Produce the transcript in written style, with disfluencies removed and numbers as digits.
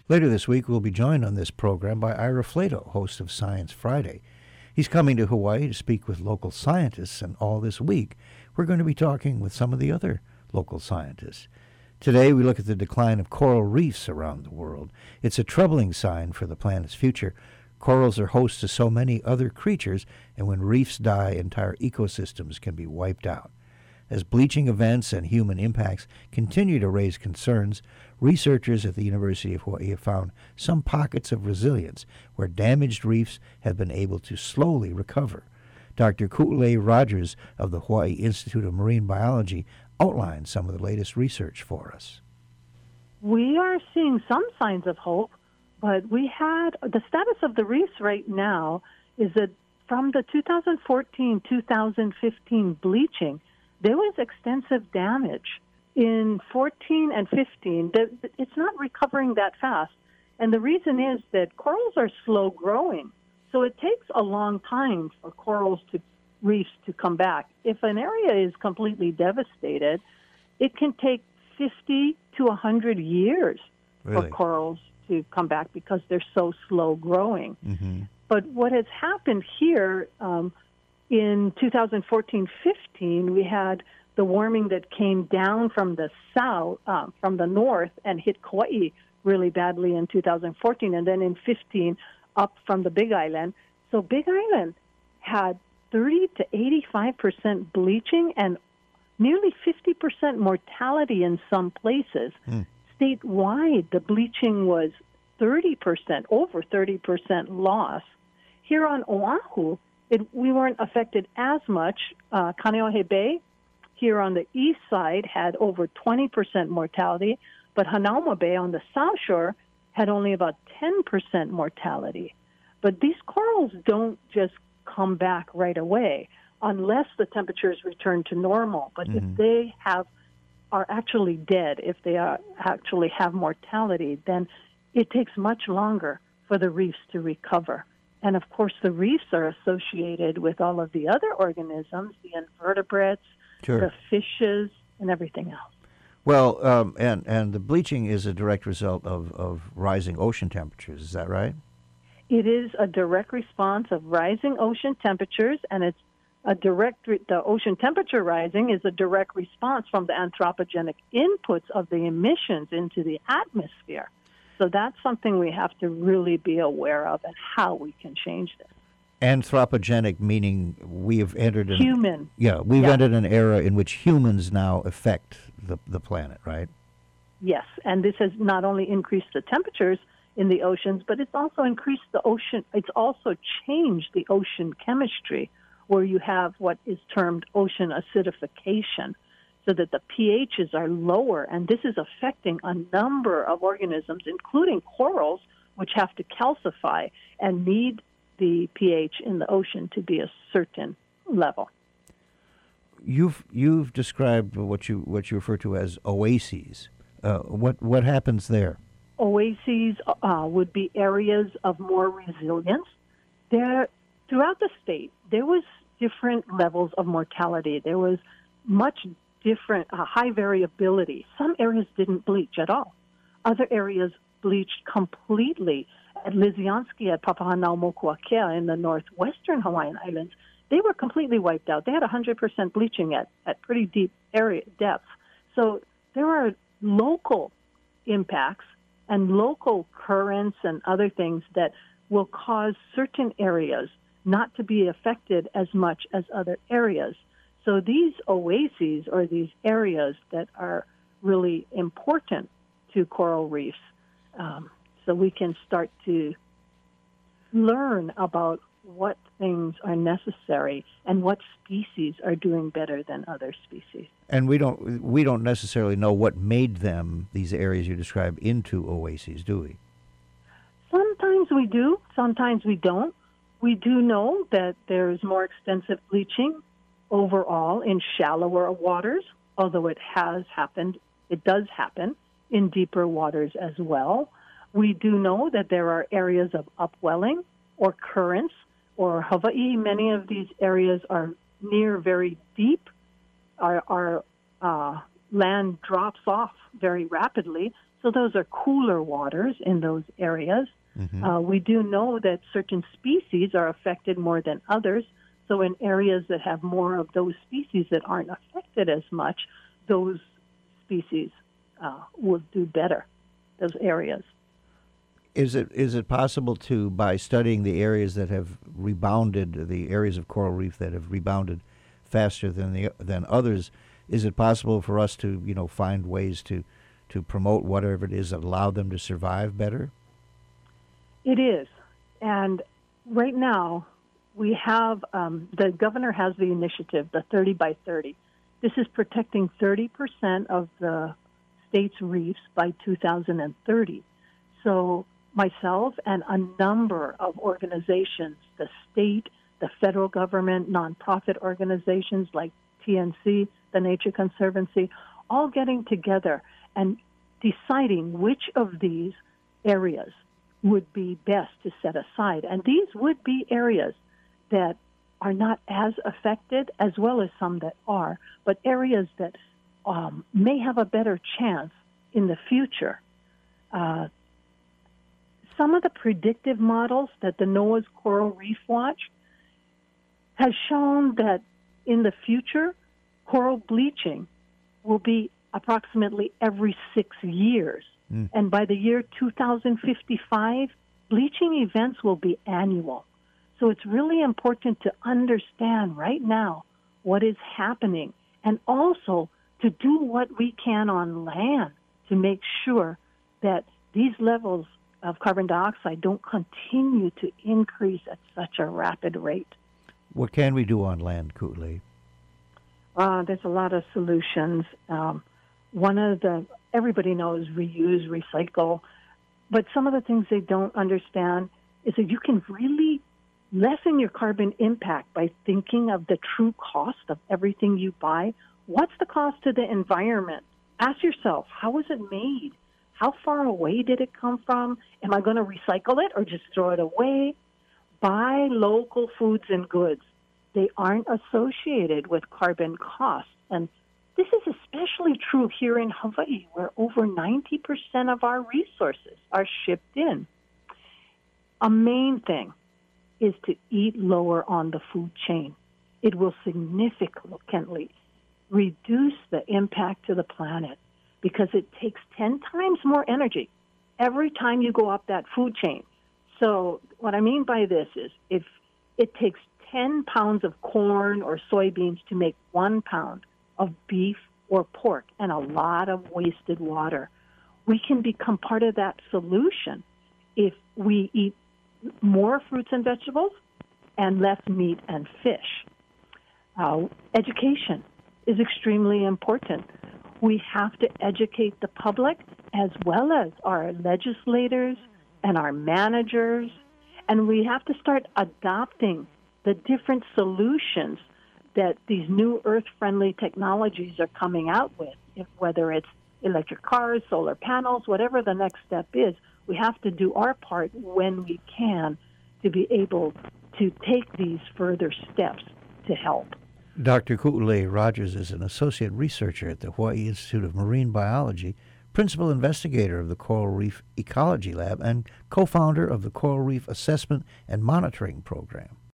Later this week, we'll be joined on this program by Ira Flato, host of Science Friday. He's coming to Hawaii to speak with local scientists, and all this week, we're going to be talking with some of the other local scientists. Today, we look at the decline of coral reefs around the world. It's a troubling sign for the planet's future. Corals are host to so many other creatures, and when reefs die, entire ecosystems can be wiped out. As bleaching events and human impacts continue to raise concerns, researchers at the University of Hawaii have found some pockets of resilience where damaged reefs have been able to slowly recover. Dr. Ku'ulei Rogers of the Hawaii Institute of Marine Biology outlines some of the latest research for us. We are seeing some signs of hope, but the status of the reefs right now is that from the 2014-2015 bleaching, there was extensive damage. In 14 and 15, it's not recovering that fast. And the reason is that corals are slow growing. So it takes a long time for reefs to come back. If an area is completely devastated, it can take 50 to 100 years for corals to come back because they're so slow growing. Mm-hmm. But what has happened here in 2014-15, we had the warming that came down from the south, from the north, and hit Kauai really badly in 2014, and then in 15 up from the Big Island. So Big Island had 30 to 85% bleaching and nearly 50% mortality in some places. Statewide, the bleaching was 30%, over 30% loss. Here on Oahu, we weren't affected as much. Kaneohe Bay, here on the east side, had over 20% mortality, but Hanauma Bay on the south shore had only about 10% mortality. But these corals don't just come back right away unless the temperatures return to normal. But if they are actually dead, if they actually have mortality, then it takes much longer for the reefs to recover. And, of course, the reefs are associated with all of the other organisms, the invertebrates, the fishes, and everything else. Well, and the bleaching is a direct result of rising ocean temperatures. Is that right? It is a direct response of rising ocean temperatures, and it's the ocean temperature rising is a direct response from the anthropogenic inputs of the emissions into the atmosphere. So that's something we have to really be aware of and how we can change this. Anthropogenic meaning we have entered human. We've entered an era in which humans now affect the planet, right? Yes, and this has not only increased the temperatures in the oceans, but it's also increased the ocean. It's also changed the ocean chemistry, where you have what is termed ocean acidification, so that the pHs are lower, and this is affecting a number of organisms, including corals, which have to calcify and need the pH in the ocean to be a certain level. You've described what you refer to as oases. What happens there? Oases would be areas of more resilience. Throughout the state, there was different levels of mortality. There was much different, high variability. Some areas didn't bleach at all. Other areas bleached completely. At Lisiansky, at Papahanaumokuakea in the northwestern Hawaiian Islands, they were completely wiped out. They had 100% bleaching at pretty deep depths. So there are local impacts and local currents and other things that will cause certain areas not to be affected as much as other areas. So these oases, or these areas that are really important to coral reefs, so we can start to learn about what things are necessary and what species are doing better than other species. And we don't necessarily know what made them, these areas you describe, into oases, do we? Sometimes we do, sometimes we don't. We do know that there's more extensive bleaching overall in shallower waters, although it does happen in deeper waters as well. We do know that there are areas of upwelling or currents, or Hawaii. Many of these areas are near very deep. Our land drops off very rapidly, So those are cooler waters in those areas. We do know that certain species are affected more than others. So in areas that have more of those species that aren't affected as much, those species will do better, those areas. Is it possible to, by studying the areas that have rebounded, the areas of coral reef that have rebounded faster than others, is it possible for us to find ways to promote whatever it is that allow them to survive better? It is, and right now we have the governor has the initiative, the 30 by 30. This is protecting 30% of the state's reefs by 2030. So myself and a number of organizations, the state, the federal government, nonprofit organizations like TNC, the Nature Conservancy, all getting together and deciding which of these areas would be best to set aside. And these would be areas that are not as affected, as well as some that are, but areas that may have a better chance in the future. Some of the predictive models that the NOAA's Coral Reef Watch has shown that in the future, coral bleaching will be approximately every 6 years. And by the year 2055, bleaching events will be annual. So it's really important to understand right now what is happening, and also to do what we can on land to make sure that these levels of carbon dioxide don't continue to increase at such a rapid rate. What can we do on land, Ku'u-Lei? There's a lot of solutions. Everybody knows reuse, recycle, but some of the things they don't understand is that you can really lessen your carbon impact by thinking of the true cost of everything you buy. What's the cost to the environment? Ask yourself, how was it made? How far away did it come from? Am I going to recycle it or just throw it away? Buy local foods and goods. They aren't associated with carbon costs. And this is especially true here in Hawaii, where over 90% of our resources are shipped in. A main thing is to eat lower on the food chain. It will significantly reduce the impact to the planet because it takes 10 times more energy every time you go up that food chain. So what I mean by this is if it takes 10 pounds of corn or soybeans to make 1 pound of beef or pork and a lot of wasted water, we can become part of that solution if we eat more fruits and vegetables and less meat and fish. Education is extremely important. We have to educate the public as well as our legislators and our managers, and we have to start adopting the different solutions that these new earth-friendly technologies are coming out with, whether it's electric cars, solar panels, whatever the next step is. We have to do our part when we can to be able to take these further steps to help. Dr. Ku'u-Lei Rogers is an associate researcher at the Hawaii Institute of Marine Biology, principal investigator of the Coral Reef Ecology Lab, and co-founder of the Coral Reef Assessment and Monitoring Program.